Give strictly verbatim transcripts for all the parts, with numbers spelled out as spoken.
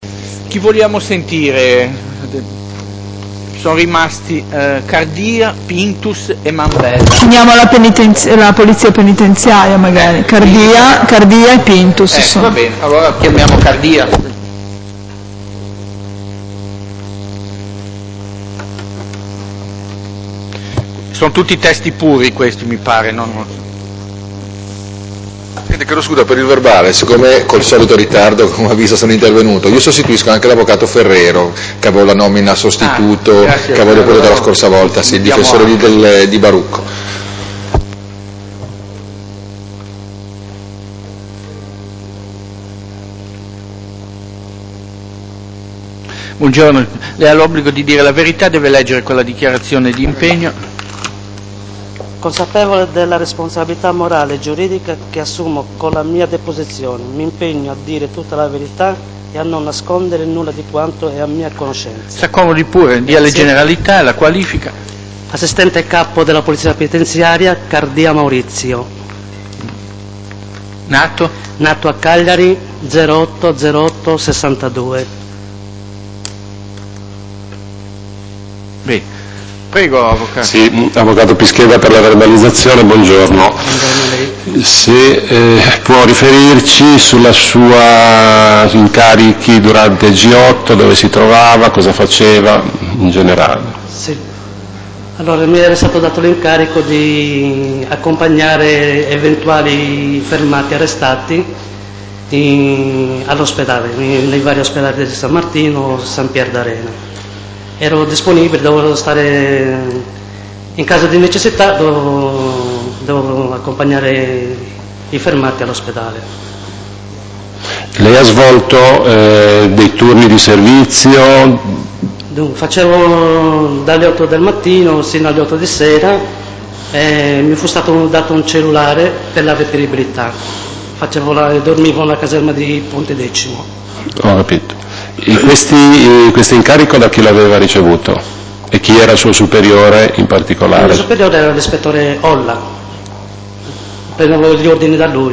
Chi vogliamo sentire? Sono rimasti eh, Cardia, Pintus e Mambella. Finiamo la, penitenzi- la polizia penitenziaria magari. Cardia, Cardia e Pintus. Eh, sono. Va bene, allora chiamiamo Cardia. Sono tutti testi puri questi, mi pare, no? Chiedo scusa per il verbale, siccome col solito ritardo, come avviso, sono intervenuto. Io sostituisco anche l'avvocato Ferrero, che avevo la nomina sostituto, ah, che avevo quello della scorsa volta, sì, il difensore di, del, di Barucco. Buongiorno, lei ha l'obbligo di dire la verità, deve leggere quella dichiarazione di impegno. Consapevole della responsabilità morale e giuridica che assumo con la mia deposizione, mi impegno a dire tutta la verità e a non nascondere nulla di quanto è a mia conoscenza. Si accomodi pure, dia le generalità e la qualifica. Assistente capo della Polizia Penitenziaria, Cardia Maurizio. Nato? Nato a Cagliari, zero otto zero otto sessantadue. Bene. Prego, avvocato. Sì, avvocato Pischeda per la verbalizzazione, buongiorno. Se eh, può riferirci sulla sua incarichi durante G otto, dove si trovava, cosa faceva in generale? Sì. Allora, mi era stato dato l'incarico di accompagnare eventuali fermati arrestati in, all'ospedale, nei vari ospedali di San Martino, San Pier d'Arena. Ero disponibile, dovevo stare in caso di necessità, dovevo, dovevo accompagnare i fermati all'ospedale. Lei ha svolto eh, dei turni di servizio? Dunque, facevo dalle otto del mattino sino alle otto di sera, e mi fu stato dato un cellulare per la reperibilità. Facevo la, dormivo nella caserma di Pontedecimo. Ho capito. E questi, questo incarico da chi l'aveva ricevuto? E chi era il suo superiore in particolare? Il mio superiore era l'ispettore Olla, prendevo gli ordini da lui.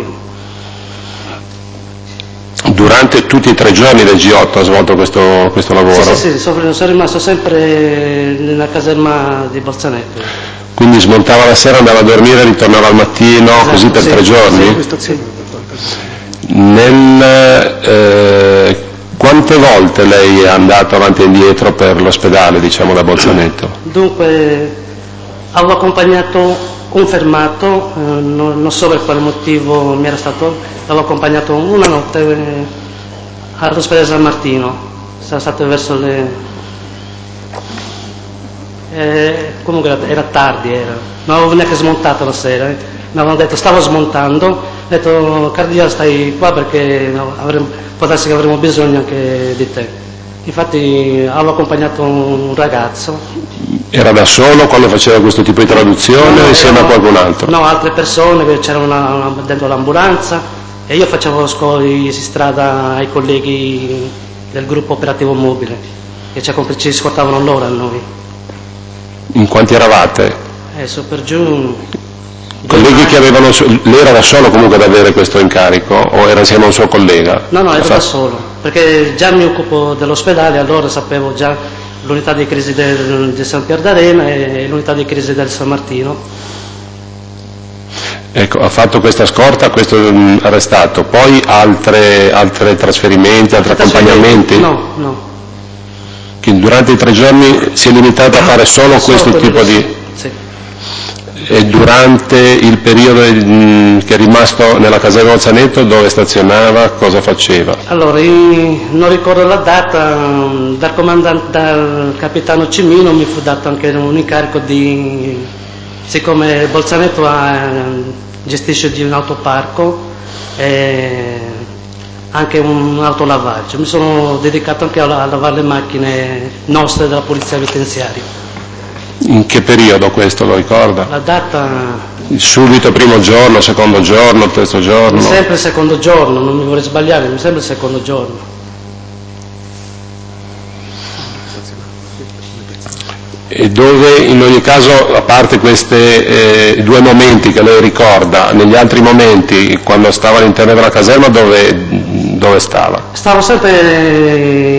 Durante tutti e tre giorni del G otto ha svolto questo, questo lavoro? Sì, sì, sì, sono, sono rimasto sempre nella caserma di Bolzaneto. Quindi smontava la sera, andava a dormire, ritornava al mattino, esatto, così per sì, tre giorni? Sì, questo sì. Nel, eh, quante volte lei è andato avanti e indietro per l'ospedale, diciamo, da Bolzaneto? Dunque, avevo accompagnato un fermato, eh, non, non so per quale motivo mi era stato, l'avevo accompagnato una notte eh, all'ospedale San Martino, sarà stato verso le... Eh, comunque era, era tardi, era. non avevo neanche smontato la sera, eh. mi avevano detto, stavo smontando, ho detto Cardia stai qua perché no, avremo, può darsi che avremo bisogno anche di te. Infatti avevo accompagnato un ragazzo. Era da solo quando faceva questo tipo di traduzione no, o insieme erano, a qualcun altro? No, altre persone, che c'erano una, una, dentro l'ambulanza e io facevo scoli di strada ai colleghi del gruppo operativo mobile che ci, ci scortavano loro a noi. In quanti eravate? Eh, su per giù. Colleghi che avevano, lei era da solo comunque ad avere questo incarico o era insieme a un suo collega? No, no, ero da solo, perché già mi occupo dell'ospedale, allora sapevo già l'unità di crisi del, di San Pier d'Arena e l'unità di crisi del San Martino. Ecco, ha fatto questa scorta, questo mh, arrestato, poi altre, altre trasferimenti, altri accompagnamenti? No, no. Che durante i tre giorni si è limitato a fare solo questo tipo di... Sì. E durante il periodo mh, che è rimasto nella caserma Bolzaneto dove stazionava, cosa faceva? Allora, io non ricordo la data, dal comandante, dal capitano Cimino mi fu dato anche un incarico di, siccome Bolzaneto ha, gestisce di un autoparco e anche un autolavaggio, mi sono dedicato anche a, a lavare le macchine nostre della polizia penitenziaria. In che periodo questo lo ricorda? La data... Subito, primo giorno, secondo giorno, terzo giorno? Sempre il secondo giorno, non mi vorrei sbagliare, mi sembra il secondo giorno. E dove in ogni caso, a parte questi eh, due momenti che lei ricorda, negli altri momenti, quando stava all'interno della caserma, dove, dove stava? Stavo sempre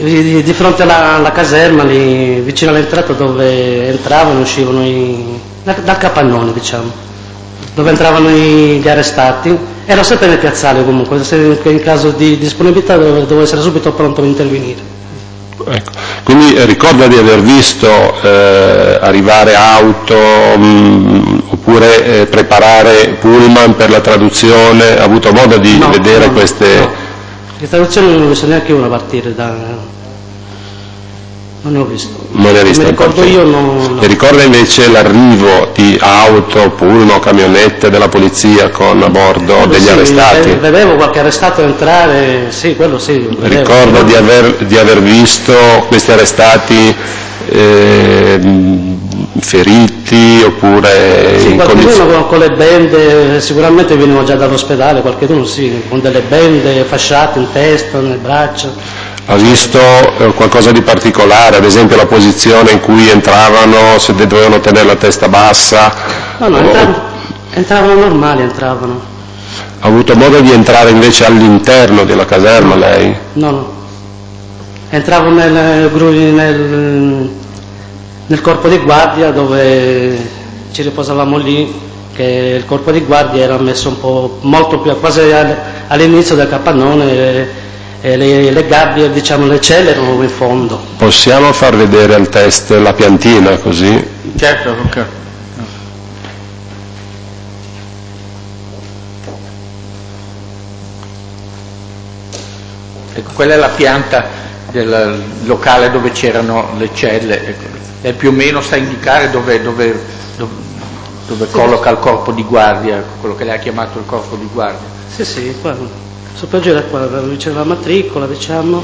di, di fronte alla, alla caserma, lì, vicino all'entrata dove entravano e uscivano i, dal capannone, diciamo, dove entravano i, gli arrestati. Ero sempre nel piazzale comunque, se in caso di disponibilità dovevo, dovevo essere subito pronto per intervenire. Ecco. Quindi eh, ricorda di aver visto eh, arrivare auto mh, oppure eh, preparare pullman per la traduzione, ha avuto modo di no, vedere no, queste... No. Le traduzioni non ho visto neanche una partire da... Non ne ho visto. Non ne ha visto. Mi ricordo io, no, no. E ricorda invece l'arrivo di auto, pullman, camionette della polizia con a bordo quello degli sì, arrestati? Vedevo qualche arrestato entrare, sì, quello sì. Vedevo. Ricorda di aver, di aver visto questi arrestati eh, feriti oppure sì, in qualcuno condizioni... con le bende, sicuramente venivano già dall'ospedale, qualcuno sì, con delle bende fasciate in testa, nelle braccia. Ha visto eh, qualcosa di particolare, ad esempio la posizione in cui entravano, se dovevano tenere la testa bassa? No, no, o... entravano, entravano normali, entravano. Ha avuto modo di entrare invece all'interno della caserma no, lei? No, no. Entravo nel, nel, nel corpo di guardia dove ci riposavamo lì, che il corpo di guardia era messo un po' molto più, quasi all'inizio del capannone, e le, le gabbie, diciamo le celle erano in fondo. Possiamo far vedere al test la piantina così? Certo, ok. Ecco, quella è la pianta del locale dove c'erano le celle, ecco. E più o meno sa indicare dove, dove, dove, dove sì, colloca il corpo di guardia, quello che lei ha chiamato il corpo di guardia. Sì, sì, qua. Su per giù da qua, vicino alla matricola, diciamo.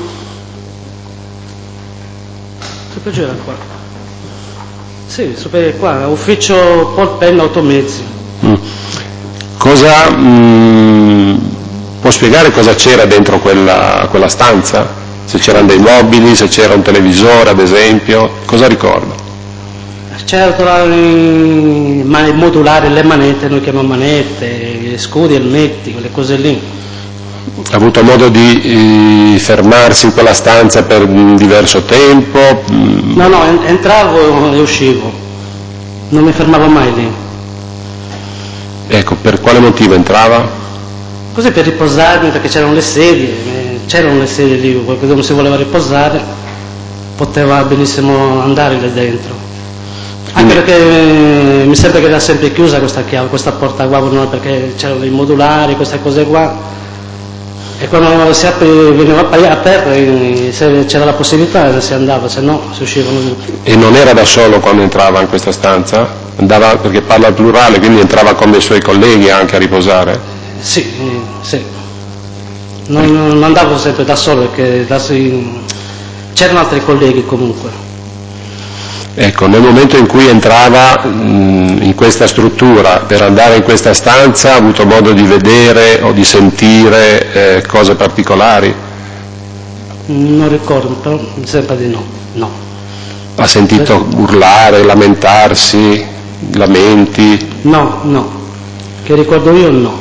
Su per giù da qua. Sì, su per qua, ufficio Polpenna Automezzi. Mm. Cosa mh, può spiegare cosa c'era dentro quella, quella stanza? Se c'erano dei mobili, se c'era un televisore ad esempio, cosa ricorda? C'erano i modulari, le manette, noi chiamiamo manette, scudi, elmetti, quelle cose lì. Ha avuto modo di eh, fermarsi in quella stanza per un diverso tempo? No, no, entravo e uscivo, non mi fermavo mai lì. Ecco, per quale motivo entrava? Così per riposarmi, perché c'erano le sedie, c'erano le sedie lì, qualcuno si voleva riposare, poteva benissimo andare lì dentro. Anche perché eh, mi sembra che era sempre chiusa questa chiave, questa porta qua, no, perché c'erano i modulari, queste cose qua. E quando si apre, veniva aperto, se c'era la possibilità si andava, se no si uscivano. E non era da solo quando entrava in questa stanza? Andava, perché parla al plurale, quindi entrava con dei suoi colleghi anche a riposare? Sì, sì. Non, non andavo sempre da solo perché da, c'erano altri colleghi comunque. Ecco, nel momento in cui entrava mh, in questa struttura per andare in questa stanza ha avuto modo di vedere o di sentire eh, cose particolari? Non ricordo, però mi sembra di no. no. Ha sentito urlare, lamentarsi, lamenti? No, no, che ricordo io no.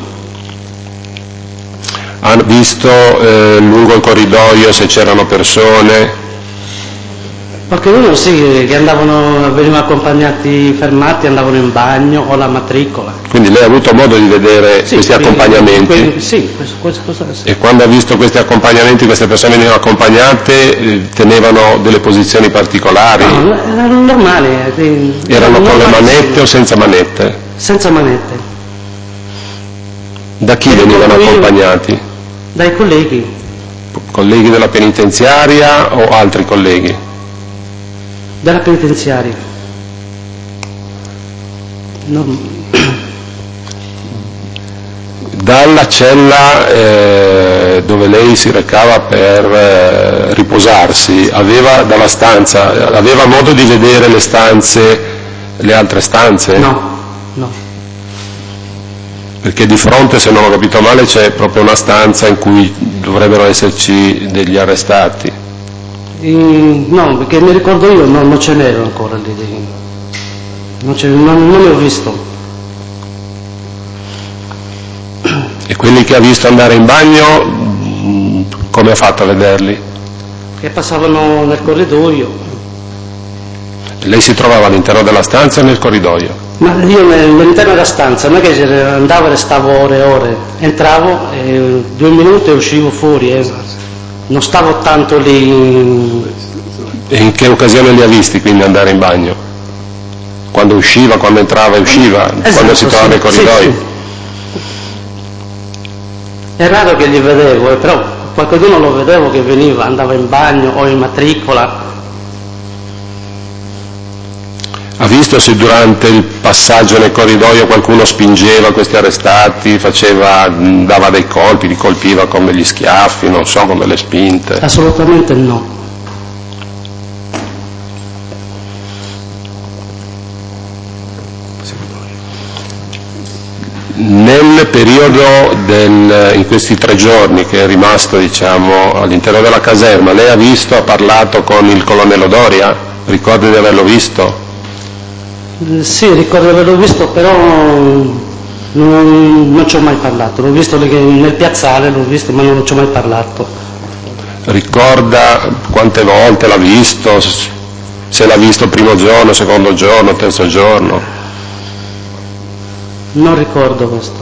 Ha visto eh, lungo il corridoio se c'erano persone? Qualcuno sì, che andavano, venivano accompagnati, fermati, andavano in bagno o alla matricola. Quindi lei ha avuto modo di vedere sì, questi accompagnamenti? Quindi, sì, questo, questo, questo, sì. E quando ha visto questi accompagnamenti, queste persone venivano accompagnate, eh, tenevano delle posizioni particolari? No, erano normali. Eh, erano con le manette o senza manette? Senza manette. Da chi venivano accompagnati? Dai colleghi. Colleghi della penitenziaria o altri colleghi? Dalla penitenziaria. No. Dalla cella eh, dove lei si recava per eh, riposarsi, aveva dalla stanza, aveva modo di vedere le stanze, le altre stanze? No, no. Perché di fronte, se non ho capito male, c'è proprio una stanza in cui dovrebbero esserci degli arrestati. Mm, no, perché mi ricordo io, no, non ce n'ero ancora lì, non, non, non li ho visto. E quelli che ha visto andare in bagno, come ha fatto a vederli? che passavano nel corridoio. Lei si trovava all'interno della stanza o nel corridoio? Ma io all'interno della stanza, non è che andavo e restavo ore e ore, entravo e due minuti e uscivo fuori, eh. Non stavo tanto lì. E in che occasione li ha visti quindi andare in bagno? Quando usciva, quando entrava e usciva, esatto, quando si trovava sì, nei corridoi? Sì, sì. È raro che li vedevo, eh, però qualcuno lo vedevo che veniva, andava in bagno o in matricola. Ha visto se durante il passaggio nel corridoio qualcuno spingeva questi arrestati, faceva, dava dei colpi, li colpiva con degli schiaffi, non so, con delle spinte? Assolutamente no. Nel periodo del, in questi tre giorni che è rimasto, diciamo, all'interno della caserma, lei ha visto, ha parlato con il colonnello Doria? Ricorda di averlo visto? Sì, ricordo di averlo visto, però non, non ci ho mai parlato. L'ho visto nel piazzale, l'ho visto, ma non ci ho mai parlato. Ricorda quante volte l'ha visto? Se l'ha visto il primo giorno, secondo giorno, terzo giorno? Non ricordo questo.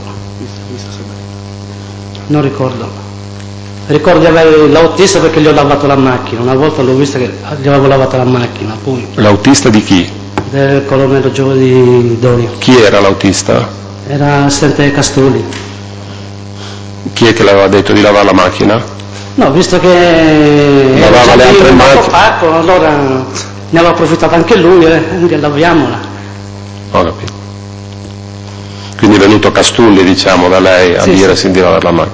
Non ricordo. Ricordo di avere l'autista perché gli ho lavato la macchina. Una volta l'ho visto che gli avevo lavato la macchina. Poi. L'autista di chi? Del colonnello Giovanni Doria. Chi era l'autista? Era assistente Castrulli. Chi è che le aveva detto di lavare la macchina? No, visto che lavava le altre macchine. Pacco, allora ne aveva approfittato anche lui e eh, laviamola. Ho capito. Quindi è venuto Castulli, diciamo, da lei a sì, dire sì. se di lavare la macchina.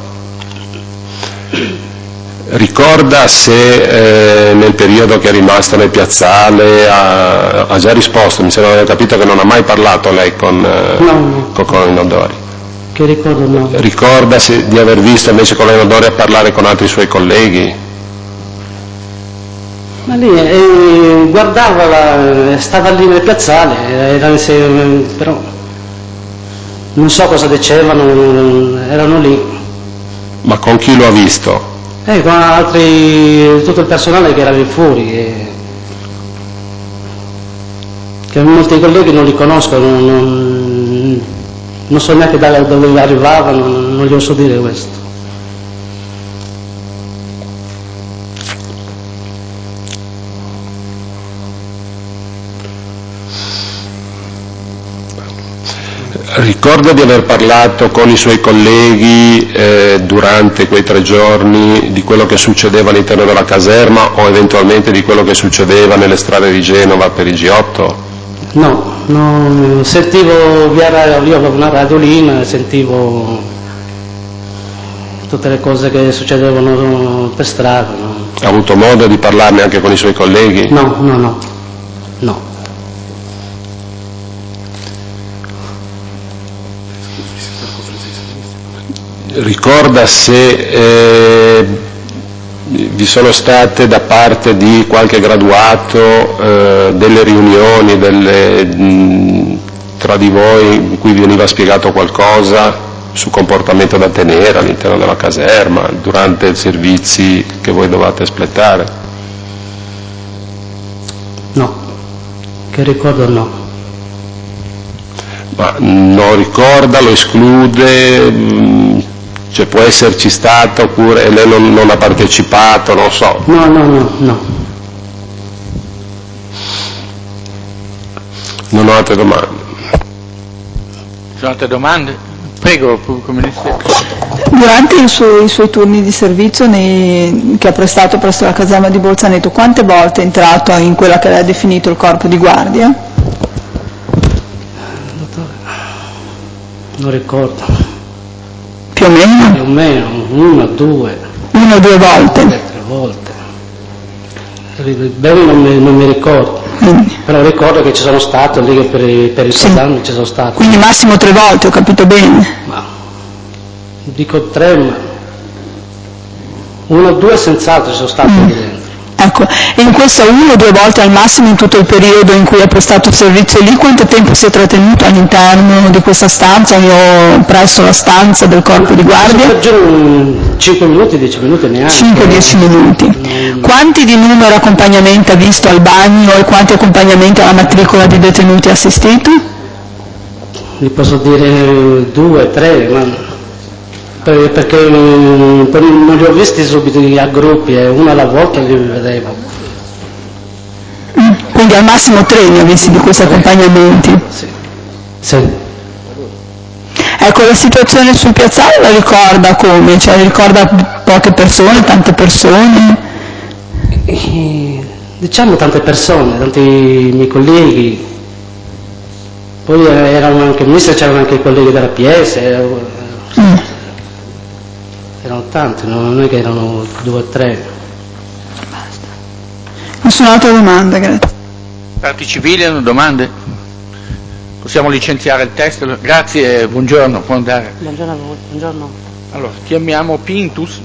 Ricorda se eh, nel periodo che è rimasto nel piazzale ha, ha già risposto, mi sembra di aver capito che non ha mai parlato lei con eh, no, no. con Colonnello Doria. Che ricordo no. Ricorda se, di aver visto invece Colonnello Doria parlare con altri suoi colleghi? Ma lì eh, guardava, la, stava lì nel piazzale, era insieme, però non so cosa dicevano, erano lì. Ma con chi lo ha visto? Eh, con altri, tutto il personale che era lì fuori, eh, che molti colleghi non li conosco, non, non, non so neanche da dove arrivavano, non, non gli oso dire questo. Ricorda di aver parlato con i suoi colleghi eh, durante quei tre giorni di quello che succedeva all'interno della caserma o eventualmente di quello che succedeva nelle strade di Genova per il G otto? No, no, sentivo via radio, io avevo una radiolina, sentivo tutte le cose che succedevano per strada. No. Ha avuto modo di parlarne anche con i suoi colleghi? No, no, no, no. Ricorda se eh, vi sono state da parte di qualche graduato eh, delle riunioni delle, mh, tra di voi in cui veniva spiegato qualcosa sul comportamento da tenere all'interno della caserma, durante i servizi che voi dovete espletare? No, che ricordo no. Ma non ricorda, lo esclude? Mh, Cioè può esserci stato oppure lei non, non ha partecipato, non so. No, no, no, no. Non ho altre domande. Ci sono altre domande? Prego, pubblico ministero. Durante i suoi, i suoi turni di servizio nei, che ha prestato presso la caserma di Bolzaneto, quante volte è entrato in quella che lei ha definito il corpo di guardia? Non ricordo. Più o meno? Più o meno, una, due. Una o due volte? Tre volte. Bene non mi, non mi ricordo. Quindi. Però ricordo che ci sono stato lì per, per il Sì. Caserma ci sono stato. Quindi massimo tre volte, ho capito bene. Ma dico tre, ma uno o due senz'altro ci sono stato Mm. lì dentro. Ecco, e in questa una o due volte al massimo in tutto il periodo in cui ha prestato servizio lì, quanto tempo si è trattenuto all'interno di questa stanza o presso la stanza del corpo di guardia? cinque minuti, dieci minuti neanche. cinque dieci minuti. Mm. Quanti di numero accompagnamenti ha visto al bagno e quanti accompagnamenti alla matricola di detenuti ha assistito? Vi posso dire due, tre, ma... perché non li ho visti subito a gruppi, e uno alla volta li vedevo. Mm, quindi al massimo tre ne ho visti di questi accompagnamenti? Sì. Sì. Ecco, la situazione sul piazzale la ricorda come? Cioè ricorda poche persone, tante persone? E, diciamo tante persone, tanti miei colleghi, poi erano anche mister, c'erano anche i colleghi della P S. Mm. Erano tanti, non è che erano due o tre. Basta. Nessuna altra domanda, grazie. Parti civili hanno domande? Possiamo licenziare il testo? Grazie, buongiorno, può andare. Buongiorno a voi, buongiorno. Allora, chiamiamo Pintus.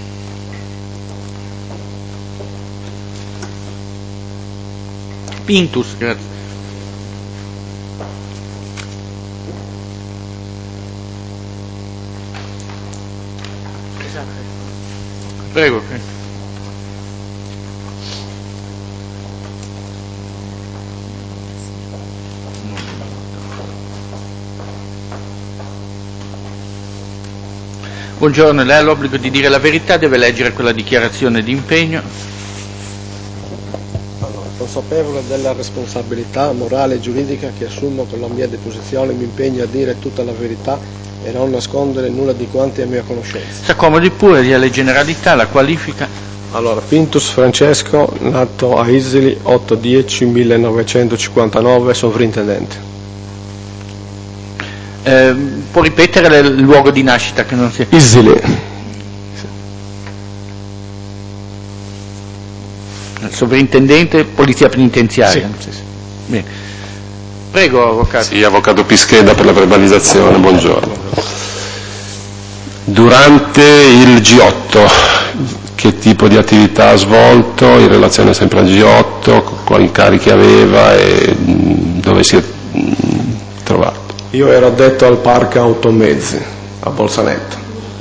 Pintus, grazie. Prego. Buongiorno, lei ha l'obbligo di dire la verità, deve leggere quella dichiarazione di impegno. Allora, consapevole della responsabilità morale e giuridica che assumo con la mia deposizione, mi impegno a dire tutta la verità e non nascondere nulla di quanto è a mia conoscenza. Si accomodi pure, dia le generalità, la qualifica. Allora, Pintus Francesco, nato a Isili, otto dieci millenovecentocinquantanove, sovrintendente. Eh, può ripetere il luogo di nascita che non si... Isili. Il sovrintendente, polizia penitenziaria. Sì. Sì, sì. Bene. Prego, avvocato. Sì, avvocato Pischeda per la verbalizzazione, buongiorno. Durante il G otto, che tipo di attività ha svolto in relazione sempre al G otto, quali incarichi aveva e dove si è trovato? Io ero addetto al parco automezzi a Bolzaneto.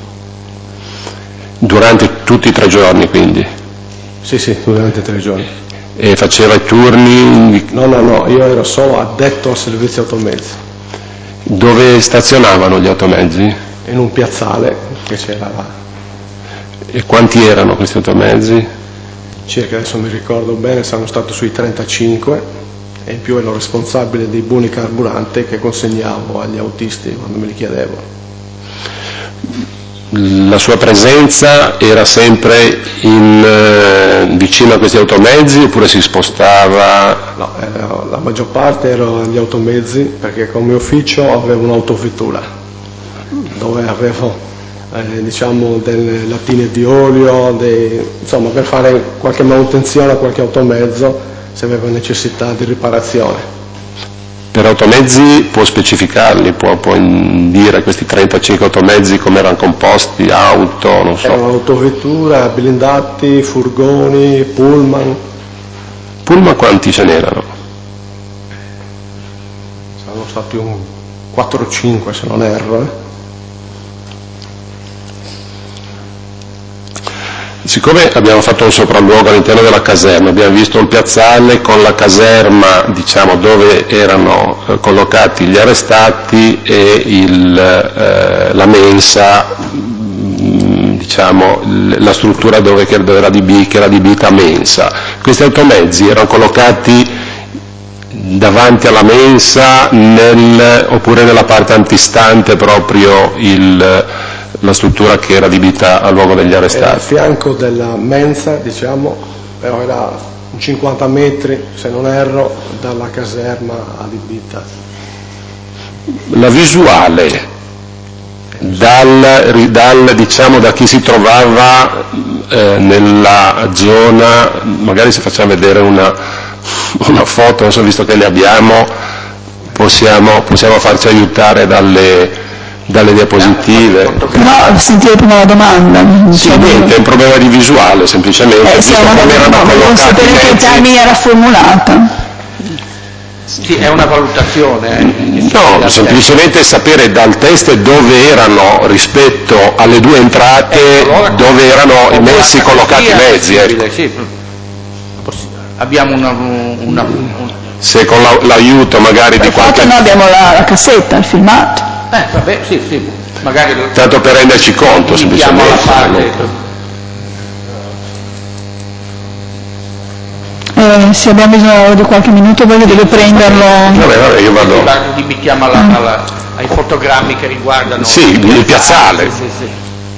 Durante tutti i tre giorni, quindi? Sì, sì, durante tre giorni. E faceva i turni? No, no, no, io ero solo addetto al servizio automezzi. Dove stazionavano gli automezzi? In un piazzale che c'era là. E quanti erano questi automezzi? Circa, adesso mi ricordo bene, siamo stati sui trentacinque e in più ero responsabile dei buoni carburante che consegnavo agli autisti quando me li chiedevo. La sua presenza era sempre in, eh, vicino a questi automezzi oppure si spostava? No, ero, la maggior parte ero agli automezzi perché come ufficio avevo un'autovettura dove avevo eh, diciamo delle lattine di olio, dei, insomma per fare qualche manutenzione a qualche automezzo se aveva necessità di riparazione. Per automezzi può specificarli, può, può dire questi trentacinque automezzi come erano composti, auto, non so. Erano autovetture, blindati, furgoni, pullman. Pullman quanti ce n'erano? Sono stati un quattro o cinque se non erro. Eh. Siccome abbiamo fatto un sopralluogo all'interno della caserma, abbiamo visto il piazzale con la caserma, diciamo, dove erano eh, collocati gli arrestati e il, eh, la mensa, mh, diciamo, l- la struttura dove, che, dove era, adib- che era adibita a mensa. Questi automezzi erano collocati davanti alla mensa nel, oppure nella parte antistante proprio il... la struttura che era adibita al luogo degli arrestati? Era a fianco della mensa, diciamo, però era cinquanta metri, se non erro, dalla caserma adibita. La visuale dal, dal, diciamo, da chi si trovava eh, nella zona, magari se facciamo vedere una, una foto, non so, visto che le abbiamo, possiamo, possiamo farci aiutare dalle dalle diapositive. No, sentire prima la domanda. Sì, niente, è un problema di visuale semplicemente, eh, visto come erano collocati sapere che i termini era formulata. Sì, è una valutazione. Eh, no, semplicemente sapere dal test dove erano rispetto alle due entrate, eh, allora, dove erano messi, collocati i mezzi. Ecco. Sì. Abbiamo una, una, una... Se con la, l'aiuto magari per di qualche... noi abbiamo la, la cassetta, il filmato. Eh, vabbè, sì, sì. Magari... Tanto per renderci conto, semplicemente. Alla parte. Eh, se abbiamo bisogno di qualche minuto perché deve prenderlo. Vabbè, vabbè, io vado. Limitiamo alla, alla, ai fotogrammi che riguardano. Sì, il piazzale. Sì, sì.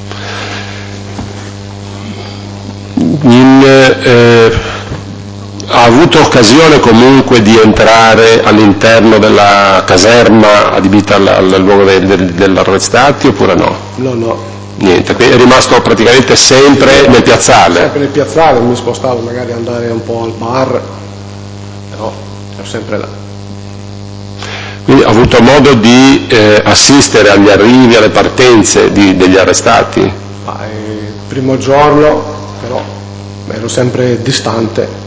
In, eh, ha avuto occasione comunque di entrare all'interno della caserma adibita al, al luogo del, del, dell'arrestati oppure no? No, no. Niente, è rimasto praticamente sempre nel piazzale. Sempre nel piazzale, mi spostavo magari andare un po' al bar, però ero sempre là. Quindi ha avuto modo di eh, assistere agli arrivi, alle partenze di, degli arrestati? Ma, eh, il primo giorno, però ero sempre distante.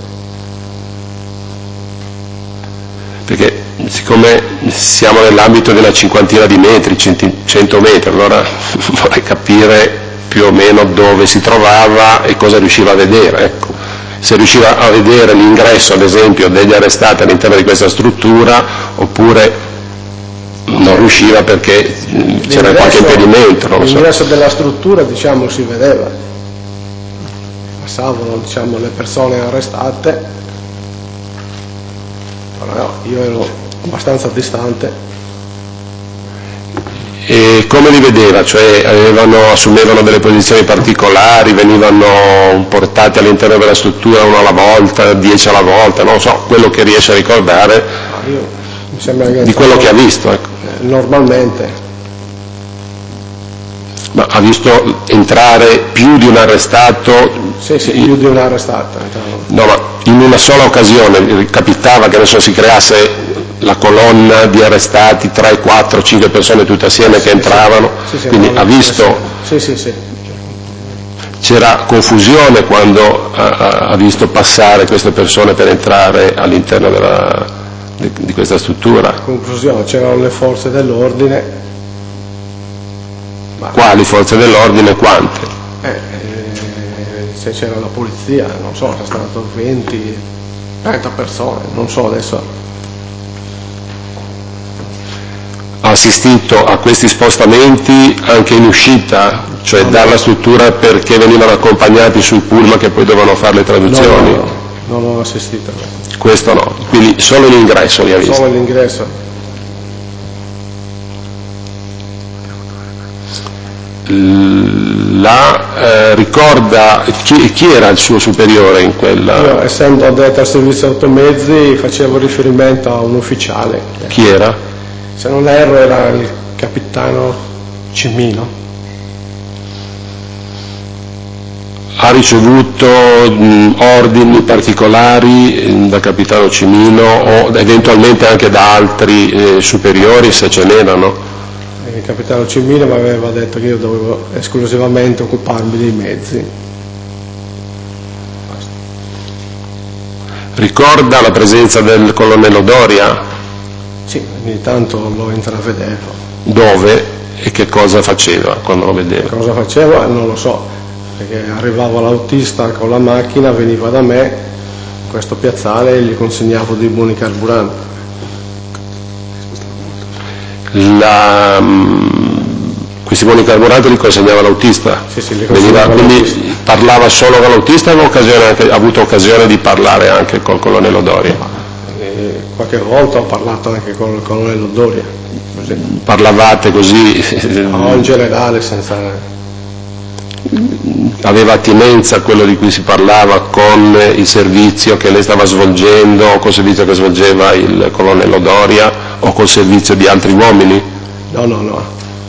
Perché siccome siamo nell'ambito di una cinquantina di metri, cento metri, allora vorrei capire più o meno dove si trovava e cosa riusciva a vedere. Ecco. Se riusciva a vedere l'ingresso, ad esempio, degli arrestati all'interno di questa struttura, oppure non riusciva perché c'era qualche impedimento. Non lo so. L'ingresso della struttura, diciamo, si vedeva. Passavano, diciamo, le persone arrestate. No, io ero abbastanza distante. E come li vedeva? Cioè avevano, assumevano delle posizioni particolari, venivano portati all'interno della struttura uno alla volta, dieci alla volta, non so, quello che riesce a ricordare no, io, mi sembra che di quello che ha visto. Ecco. Eh, normalmente. Ma ha visto entrare più di un arrestato? Sì, sì, più di un arrestato. No, ma in una sola occasione capitava che adesso si creasse la colonna di arrestati, tre, quattro, cinque persone tutte assieme sì, che entravano, sì, sì, quindi no, ha visto, sì, sì, sì. C'era confusione quando ha, ha visto passare queste persone per entrare all'interno della, di, di questa struttura. Confusione, c'erano le forze dell'ordine. Ma... Quali forze dell'ordine? Quante? Eh, eh, se c'era la polizia, non so, sono stato venti, trenta persone, non so adesso. Ha assistito a questi spostamenti anche in uscita, cioè non dalla no. struttura perché venivano accompagnati sui pullman che poi dovevano fare le traduzioni? No, no, no, non ho assistito. Questo no, quindi solo l'ingresso li ha visti? Solo l'ingresso. La eh, ricorda chi, chi era il suo superiore in quella? Io, essendo addetto al servizio automezzi, facevo riferimento a un ufficiale. Chi era? Se non erro era il capitano Cimino. Ha ricevuto mh, ordini particolari da capitano Cimino o eventualmente anche da altri eh, superiori, se ce n'erano? Il capitano Cimino mi aveva detto che io dovevo esclusivamente occuparmi dei mezzi. Basta. Ricorda la presenza del colonnello Doria? Sì, ogni tanto lo intravedevo. Dove e che cosa faceva quando lo vedeva? Cosa faceva? Non lo so, perché arrivava l'autista con la macchina, veniva da me, in questo piazzale, e gli consegnavo dei buoni carburanti. La, questi buoni carburanti li consegnava l'autista? Sì, sì, li Veniva, quindi l'autista. Parlava solo con l'autista o ha avuto occasione di parlare anche col colonnello Doria? E qualche volta ho parlato anche con il colonnello Doria. Così. Parlavate così? No, in generale, senza... Aveva attinenza a quello di cui si parlava con il servizio che lei stava svolgendo, o col servizio che svolgeva il colonnello Doria, o col servizio di altri uomini? No, no, no.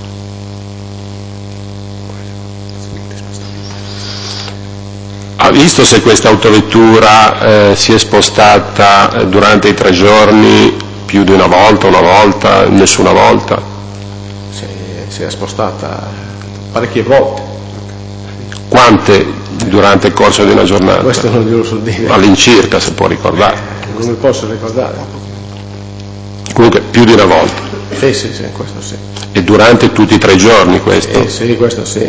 Ha visto se questa autovettura eh, si è spostata eh, durante i tre giorni più di una volta, una volta, nessuna volta? Sì, si è spostata parecchie volte. Quante durante il corso di una giornata? Questo non glielo so dire. All'incirca, se può ricordare. Eh, non mi posso ricordare. Comunque più di una volta. Sì, sì, sì, questo sì. E durante tutti i tre giorni questo? Eh, sì, questo sì.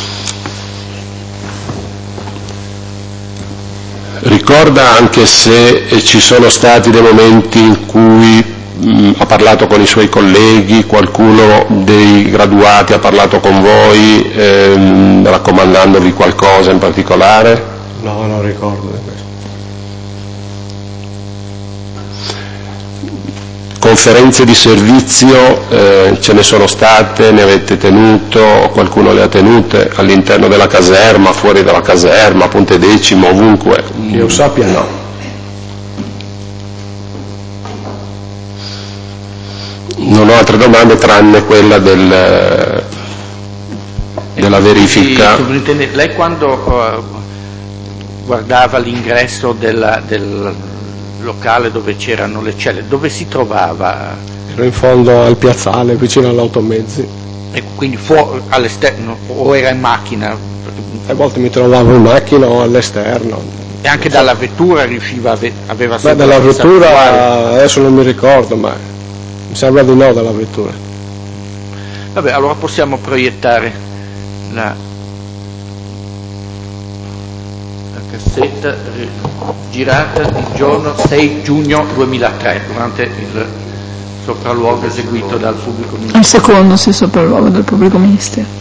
Ricorda anche se ci sono stati dei momenti in cui mh, ha parlato con i suoi colleghi, qualcuno dei graduati ha parlato con voi ehm, raccomandandovi qualcosa in particolare? No, non ricordo di questo. Conferenze di servizio eh, ce ne sono state, ne avete tenuto, o qualcuno le ha tenute all'interno della caserma, fuori dalla caserma, a Ponte Decimo, ovunque? Che io sappia no. Non ho altre domande tranne quella del, della verifica. Sì, lei quando uh, guardava l'ingresso della, del locale dove c'erano le celle, dove si trovava? Ero in fondo al piazzale, vicino all'automezzi. E quindi fuori, all'esterno, o era in macchina? A volte mi trovavo in macchina o all'esterno. E anche dalla vettura riusciva, a aveva Beh, dalla vettura adesso non mi ricordo, ma mi sembra di no dalla vettura. Vabbè, allora possiamo proiettare la, la cassetta girata il giorno sei giugno duemilatré, durante il sopralluogo eseguito dal pubblico ministero. Il secondo, sì, sopralluogo del pubblico ministero.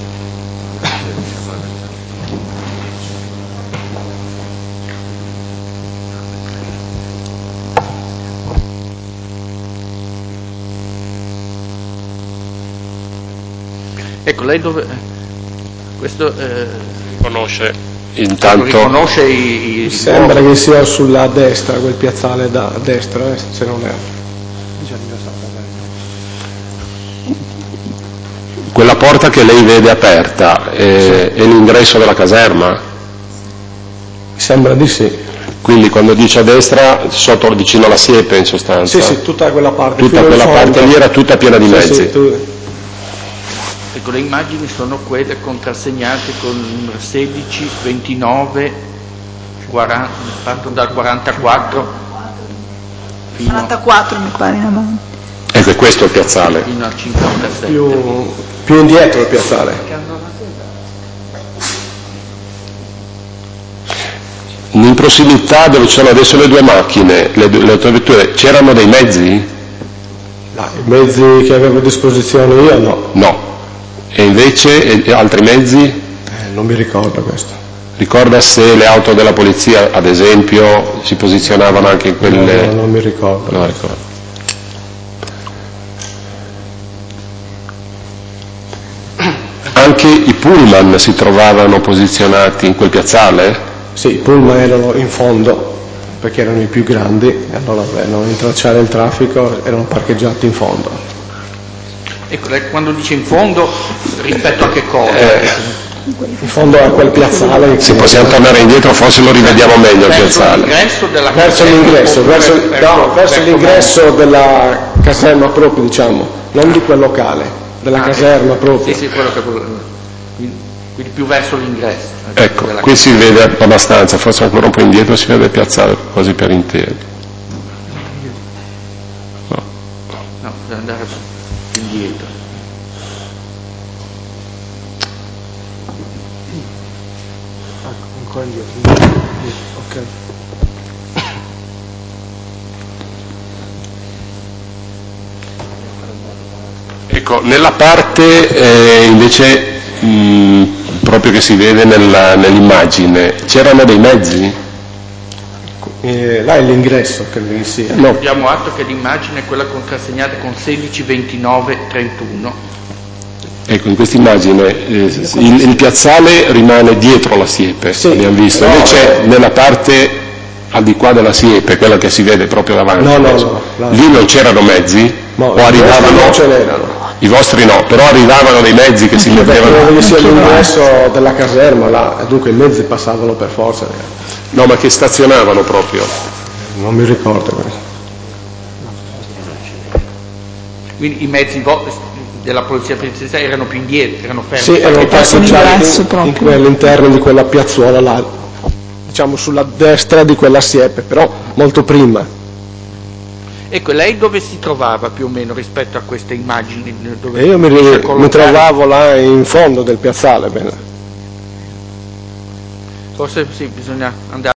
Ecco, lei dove... Questo... Eh, conosce intanto... riconosce i... i Sembra che sia sulla destra, quel piazzale da a destra, eh, se non è... Quella porta che lei vede aperta è, sì. È l'ingresso della caserma? Mi sembra di sì. Quindi quando dice a destra, sotto vicino alla siepe in sostanza? Sì, sì, tutta quella parte. Tutta quella parte lì era tutta piena di sì, mezzi? Sì, tu... Ecco, le immagini sono quelle contrassegnate con il numero sedici, ventinove, quaranta, fatto dal quarantaquattro fino, quarantaquattro mi pare in avanti. Ecco, è questo il piazzale. Fino al cinquantasette. Più, più indietro il piazzale. In prossimità dove ci sono adesso le due macchine, le, le autovetture, c'erano dei mezzi? No, i mezzi che avevo a disposizione io no. No. E invece e altri mezzi? Eh, non mi ricordo questo. Ricorda se le auto della polizia, ad esempio, si posizionavano anche in quelle... No, no, non mi ricordo. No, ricordo. Anche i pullman si trovavano posizionati in quel piazzale? Sì, i pullman erano in fondo, perché erano i più grandi, e allora per non intralciare il traffico erano parcheggiati in fondo. Ecco, lei quando dice in fondo, rispetto a che cosa? Eh, in fondo a quel piazzale. Se possiamo tornare indietro forse lo rivediamo meglio il piazzale. L'ingresso della verso l'ingresso, verso, no, verso l'ingresso della caserma proprio, diciamo, non di quel locale, della ah, caserma proprio. Sì, sì, quello che quindi più verso l'ingresso. Ecco, qui caserma. Si vede abbastanza, forse ancora un po' indietro si vede il piazzale quasi per intero. No, no, deve andare indietro. Ancora indietro. Ok. Ecco, nella parte eh, invece mh, proprio che si vede nella, nell'immagine, c'erano dei mezzi? Eh, là è l'ingresso che vi sia. No. Abbiamo atto che l'immagine è quella contrassegnata con sedici, ventinove, trentuno. Ecco, in questa immagine eh, il, il piazzale rimane dietro la siepe, sì, abbiamo visto, no, invece no. Nella parte al di qua della siepe, quella che si vede proprio davanti, no, no, no, no. Lì non c'erano mezzi? No, o arrivavano? Non ce n'erano. I vostri no, però arrivavano dei mezzi che si mettevano... Credo che sia l'ingresso della caserma là, e dunque i mezzi passavano per forza. No, ma che stazionavano proprio? Non mi ricordo questo. Quindi i mezzi, della polizia penitenziaria erano più indietro, erano fermi. Sì, erano l'ingresso parcheggiati in, proprio. in, all'interno di quella piazzuola là, diciamo sulla destra di quella siepe, però molto prima. Ecco, lei dove si trovava più o meno rispetto a queste immagini? Dove E io mi, riesce a mi collocare? trovavo là in fondo del piazzale. Bene. Forse sì, bisogna andare